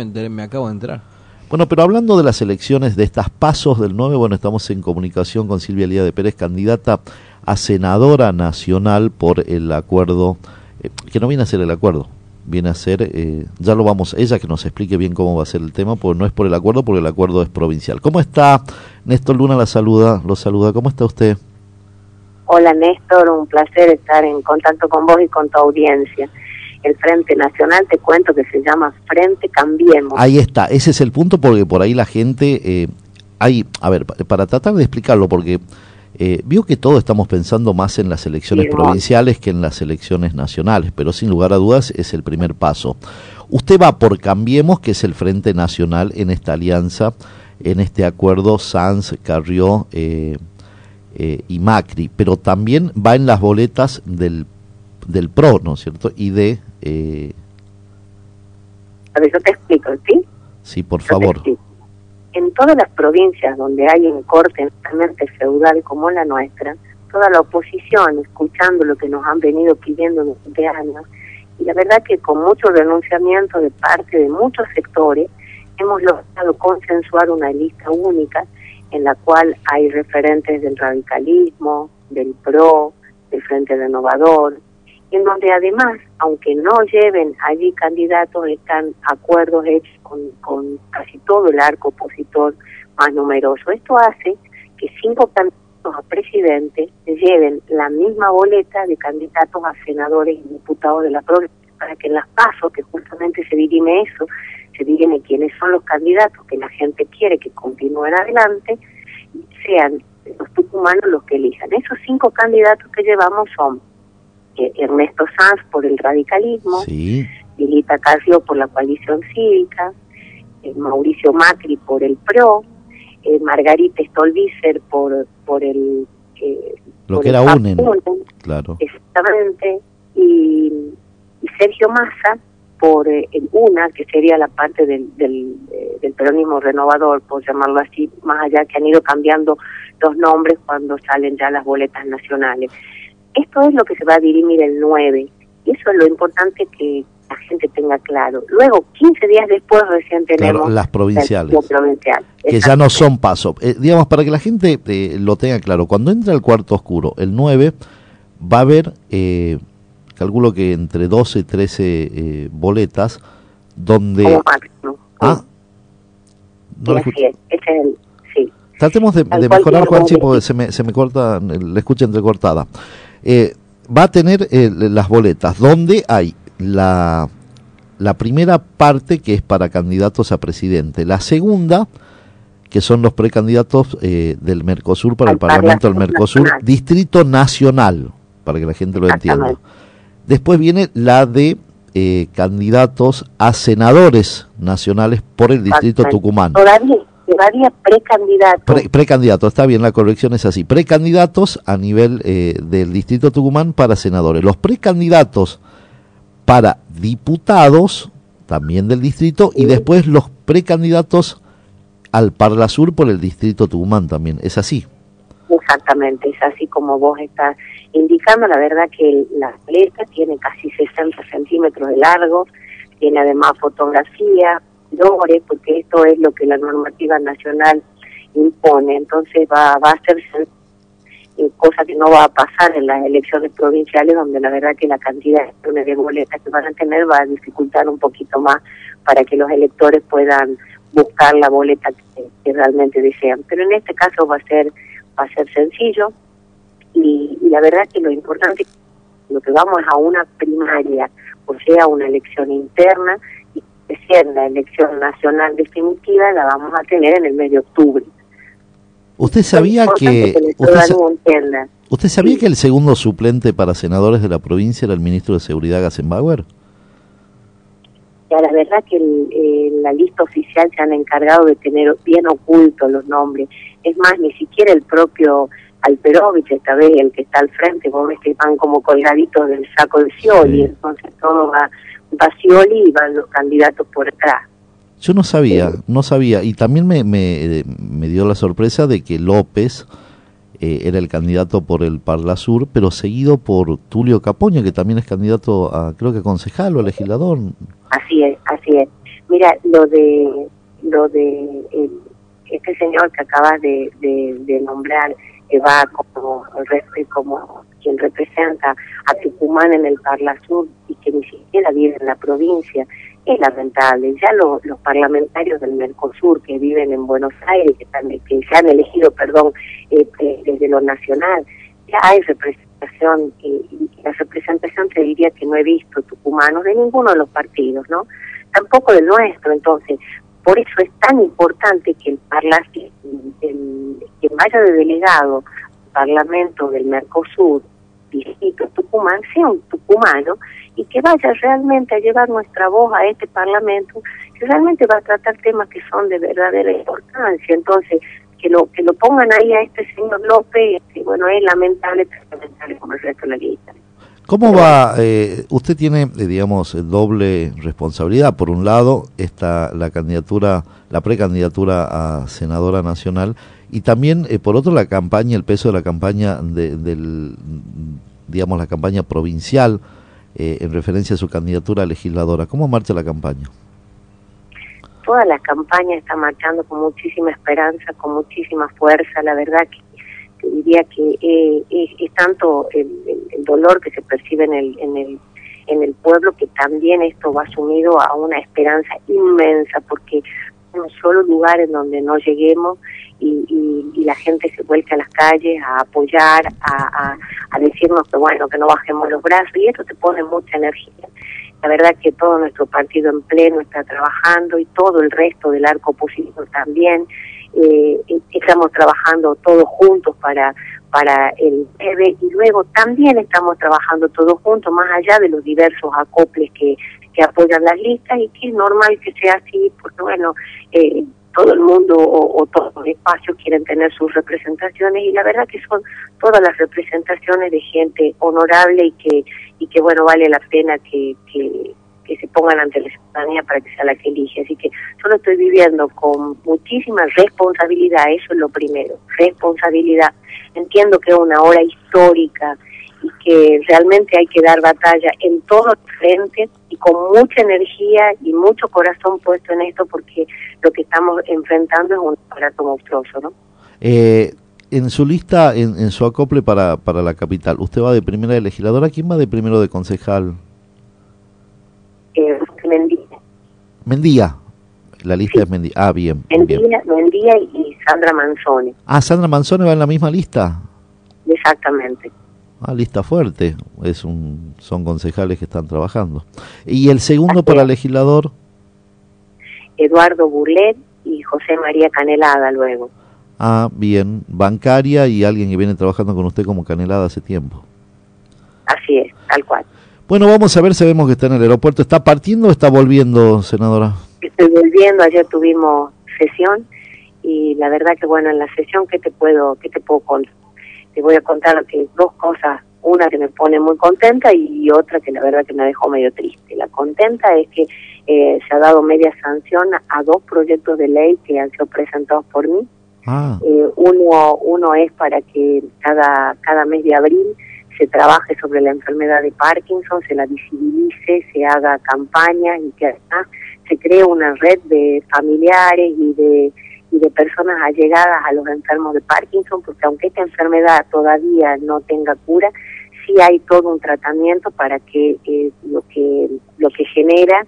me acabo de entrar. Bueno, pero hablando de las elecciones, de estas pasos del 9, bueno, estamos en comunicación con Silvia Elía de Pérez, candidata a senadora nacional por el acuerdo, que no viene a ser el acuerdo, viene a ser, ya lo vamos, ella que nos explique bien cómo va a ser el tema, porque no es por el acuerdo, porque el acuerdo es provincial. ¿Cómo está? Néstor Luna lo saluda, ¿cómo está usted? Hola Néstor, un placer estar en contacto con vos y con tu audiencia. El Frente Nacional, te cuento que se llama Frente Cambiemos. Ahí está, ese es el punto, porque por ahí la gente, a ver, para tratar de explicarlo, porque vio que todos estamos pensando más en las elecciones provinciales que en las elecciones nacionales, pero sin lugar a dudas es el primer paso. Usted va por Cambiemos, que es el Frente Nacional en esta alianza, en este acuerdo Sanz, Carrió y Macri, pero también va en las boletas del PRO, ¿no es cierto? Y de... A ver, yo te explico, ¿sí? Sí, por favor. En todas las provincias donde hay un corte netamente feudal como la nuestra, toda la oposición, escuchando lo que nos han venido pidiendo durante años, y la verdad que con mucho renunciamiento de parte de muchos sectores, hemos logrado consensuar una lista única en la cual hay referentes del radicalismo, del PRO, del Frente Renovador, en donde además, aunque no lleven allí candidatos, están acuerdos hechos con casi todo el arco opositor más numeroso. Esto hace que 5 candidatos a presidente lleven la misma boleta de candidatos a senadores y diputados de la provincia, para que en las PASO, que justamente se dirime eso, se dirime quiénes son los candidatos que la gente quiere que continúen adelante, sean los tucumanos los que elijan. Esos 5 candidatos que llevamos son Ernesto Sanz por el radicalismo, sí. Lilita Carrió por la coalición cívica, Mauricio Macri por el PRO, Margarita Stolbizer por el lo que era UNEN, claro, exactamente, y Sergio Massa por el UNA, que sería la parte del peronismo renovador, por llamarlo así, más allá que han ido cambiando los nombres cuando salen ya las boletas nacionales. Esto es lo que se va a dirimir el 9, y eso es lo importante que la gente tenga claro. Luego, 15 días después, recién tenemos las provinciales, provincial, que ya no son paso. Digamos, para que la gente lo tenga claro, cuando entra el cuarto oscuro, el 9, va a haber, calculo que entre 12 y 13 boletas, donde... Como máximo. Ah, no sí, así es, ese es el... Sí. Tratemos de mejorar, Juanchi, porque se me corta, le escucha entrecortada. Va a tener las boletas donde hay la primera parte, que es para candidatos a presidente, la segunda, que son los precandidatos del Mercosur para el Parlamento del Mercosur, nacional. Distrito Nacional, para que la gente lo entienda. Después viene la de candidatos a senadores nacionales por el Distrito Tucumán. Todavía precandidatos. Precandidatos, está bien, la corrección es así. Precandidatos a nivel del Distrito Tucumán para senadores. Los precandidatos para diputados, también del distrito, y después los precandidatos al Parlasur por el Distrito Tucumán también. ¿Es así? Exactamente, es así como vos estás indicando. La verdad que la boleta tiene casi 60 centímetros de largo, tiene además fotografía, porque esto es lo que la normativa nacional impone. Entonces va a hacerse cosa que no va a pasar en las elecciones provinciales, donde la verdad que la cantidad de boletas que van a tener va a dificultar un poquito más para que los electores puedan buscar la boleta que realmente desean. Pero en este caso va a ser sencillo, y la verdad que lo importante es lo que vamos a una primaria, o sea, una elección interna, y recién la elección nacional definitiva la vamos a tener en el mes de octubre. ¿Usted sabía que el segundo suplente para senadores de la provincia era el ministro de Seguridad, Gassenbauer? Ya, la verdad que la lista oficial se han encargado de tener bien ocultos los nombres. Es más, ni siquiera el propio Alperovich, esta vez el que está al frente, vos ves que van como colgaditos del saco de Scioli, sí. Entonces todo va Scioli y van los candidatos por atrás. Yo no sabía, y también me dio la sorpresa de que López era el candidato por el Parlasur, pero seguido por Tulio Capoña, que también es candidato a, creo que concejal o a legislador. Así es. Mira, este señor que acabas de nombrar, que va como quien representa a Tucumán en el Parlasur y que ni siquiera vive en la provincia, es lamentable. Ya los parlamentarios del Mercosur que viven en Buenos Aires, que se han elegido, desde lo nacional, ya hay representación, y la representación te diría que no he visto tucumanos de ninguno de los partidos, ¿no? Tampoco del nuestro. Entonces, por eso es tan importante que quien vaya de delegado al Parlamento del Mercosur, distrito Tucumán, sea un tucumano y que vaya realmente a llevar nuestra voz a este Parlamento, que realmente va a tratar temas que son de verdadera importancia. Entonces, que lo pongan ahí a este señor López, bueno, es lamentable como el resto de la lista. ¿Cómo va? Usted tiene, digamos, doble responsabilidad. Por un lado está la precandidatura a senadora nacional, y también, por otro, la campaña, el peso de la campaña digamos, la campaña provincial en referencia a su candidatura a legisladora. ¿Cómo marcha la campaña? Toda la campaña está marchando con muchísima esperanza, con muchísima fuerza. La verdad que diría que es tanto el dolor que se percibe en el pueblo, que también esto va sumido a una esperanza inmensa, porque en un solo lugar en donde no lleguemos y la gente se vuelca a las calles a apoyar, a decirnos que bueno, que no bajemos los brazos, y esto te pone mucha energía. La verdad que todo nuestro partido en pleno está trabajando, y todo el resto del arco opositor también. Estamos trabajando todos juntos para el PEB, y luego también estamos trabajando todos juntos, más allá de los diversos acoples que apoyan las listas, y que es normal que sea así, porque bueno, todo el mundo o todos los espacios quieren tener sus representaciones, y la verdad que son todas las representaciones de gente honorable y que bueno, vale la pena que se pongan ante la ciudadanía para que sea la que elige. Así que yo lo estoy viviendo con muchísima responsabilidad, eso es lo primero, responsabilidad. Entiendo que es una hora histórica y que realmente hay que dar batalla en todos los frentes y con mucha energía y mucho corazón puesto en esto, porque lo que estamos enfrentando es un aparato monstruoso, ¿no? En su lista, en su acople para la capital, ¿usted va de primera de legisladora? ¿Quién va de primero de concejal? Mendía. La lista es Mendía. Ah, bien. Mendía y Sandra Manzoni. Ah, ¿Sandra Manzoni va en la misma lista? Exactamente. Ah, lista fuerte. Son concejales que están trabajando. ¿Y el segundo para legislador? Eduardo Burlet y José María Canelada luego. Ah, bien. Bancaria y alguien que viene trabajando con usted como Canelada hace tiempo. Así es, tal cual. Bueno, vamos a ver, sabemos que está en el aeropuerto. ¿Está partiendo o está volviendo, senadora? Estoy volviendo, ayer tuvimos sesión, y la verdad que bueno, en la sesión, ¿qué te puedo contar? Te voy a contar que dos cosas, una que me pone muy contenta y otra que la verdad que me dejó medio triste. La contenta es que se ha dado media sanción a dos proyectos de ley que han sido presentados por mí. Uno es para que cada mes de abril se trabaje sobre la enfermedad de Parkinson, se la visibilice, se haga campañas y que además se cree una red de familiares y de personas allegadas a los enfermos de Parkinson, porque aunque esta enfermedad todavía no tenga cura, sí hay todo un tratamiento para que lo que genera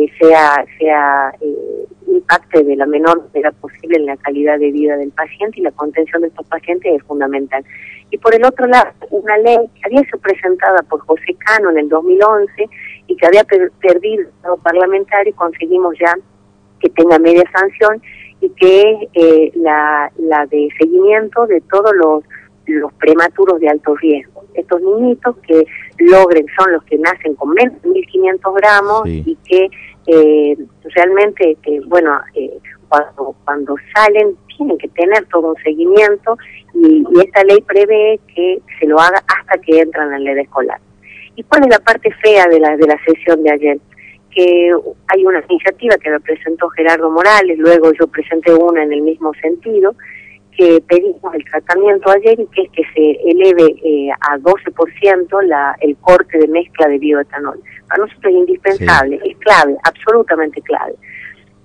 impacte de la menor manera posible en la calidad de vida del paciente, y la contención de estos pacientes es fundamental. Y por el otro lado, una ley que había sido presentada por José Cano en el 2011 y que había perdido el parlamentario, y conseguimos ya que tenga media sanción, y que es la de seguimiento de todos los prematuros de alto riesgo. Estos niñitos que son los que nacen con menos de 1.500 gramos, sí, y que realmente, cuando salen tienen que tener todo un seguimiento, y esta ley prevé que se lo haga hasta que entran en la edad escolar. ¿Y cuál es la parte fea de la sesión de ayer? Que hay una iniciativa que la presentó Gerardo Morales, luego yo presenté una en el mismo sentido, que pedimos el tratamiento ayer, y que es que se eleve a 12% el corte de mezcla de bioetanol. Para nosotros es indispensable, sí, es clave, absolutamente clave.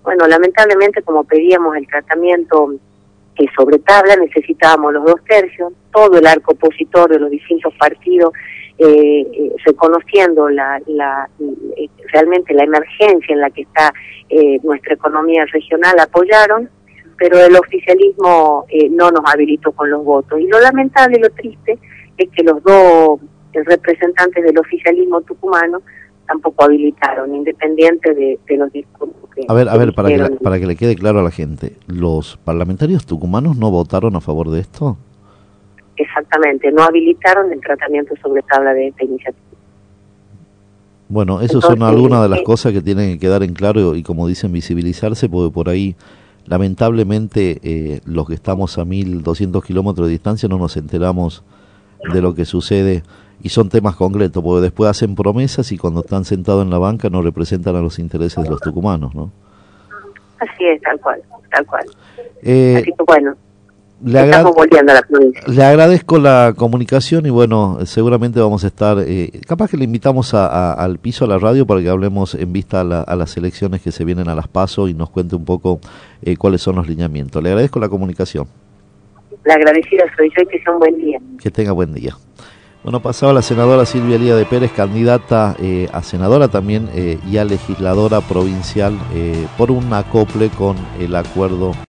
Bueno, lamentablemente, como pedíamos el tratamiento sobre tabla, necesitábamos los 2/3, todo el arco opositor de los distintos partidos, reconociendo realmente la emergencia en la que está nuestra economía regional, apoyaron, pero el oficialismo no nos habilitó con los votos. Y lo lamentable y lo triste es que los dos representantes del oficialismo tucumano tampoco habilitaron, independiente de los discursos que... A ver, para que le quede claro a la gente, ¿los parlamentarios tucumanos no votaron a favor de esto? Exactamente, no habilitaron el tratamiento sobre tabla de esta iniciativa. Bueno, eso son algunas de las cosas que tienen que quedar en claro y, como dicen, visibilizarse, porque por ahí, lamentablemente, los que estamos a 1.200 kilómetros de distancia no nos enteramos de lo que sucede, y son temas concretos, porque después hacen promesas y cuando están sentados en la banca no representan a los intereses de los tucumanos, ¿no? Así es, tal cual. Así que bueno, estamos volviendo a la provincia. Le agradezco la comunicación y bueno, seguramente vamos a estar, capaz que le invitamos al piso, a la radio, para que hablemos en vista a las elecciones que se vienen a las PASO y nos cuente un poco cuáles son los lineamientos. Le agradezco la comunicación. La agradecida soy yo y que sea un buen día. Que tenga buen día. Bueno, pasaba la senadora Silvia Elía de Pérez, candidata a senadora también y a legisladora provincial por un acople con el acuerdo